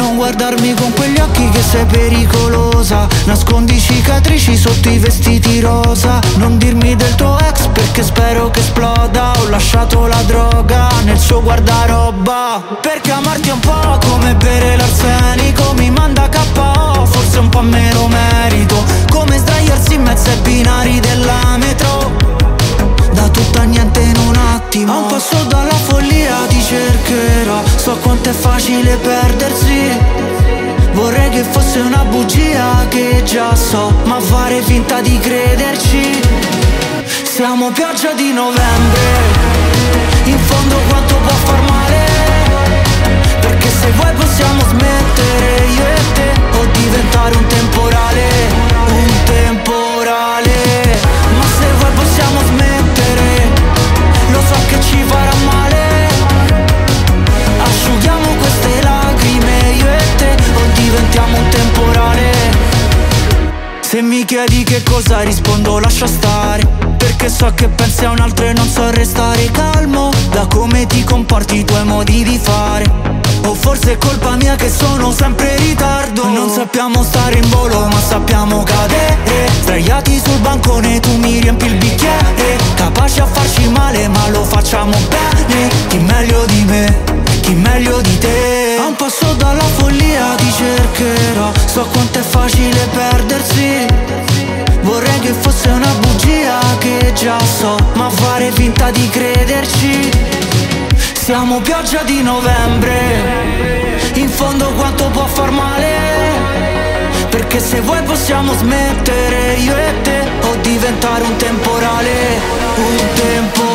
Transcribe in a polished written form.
Non guardarmi con quegli occhi che sei pericolosa. Nascondi cicatrici sotto i vestiti rosa. Non dirmi del tuo ex perché spero che esploda. Ho lasciato la droga nel suo guardaroba. Perché amarti è un po' come bere l'arsenico. Mi manda KO, forse un po' me lo merito. Come sdraiarsi in mezzo ai binari della metro. Da tutto a niente in un attimo. A un passo dalla follia ti cercherò. So quanto è facile perdersi. Vorrei che fosse una bugia che già so, ma fare finta di crederci. Siamo pioggia di novembre. In fondo quanto può far male. Perché se vuoi possiamo smettere io e te. O diventare un temporale. Un temporale. Ma se vuoi possiamo smettere. Lo so che ci farà male. Asciughiamo queste lacrime io e te. O diventiamo un temporale. Se mi chiedi che cosa rispondo lascia stare. Perché so che pensi a un altro e non so restare calmo. Da come ti comporti, i tuoi modi di fare. O forse è colpa mia che sono sempre in ritardo. Non sappiamo stare in volo ma sappiamo cadere. Sdraiati sul bancone tu mi riempi il bicchiere. Capaci a farci male ma lo facciamo bene. Chi meglio di me, chi meglio di te. A un passo dalla follia ti cercherò. So quanto è facile perdersi. Vorrei che fosse una bugia che già so, ma fare finta di crederci. Siamo pioggia di novembre. In fondo quanto può far male. Perché se vuoi possiamo smettere io e te. O diventare un temporale. Un temporale.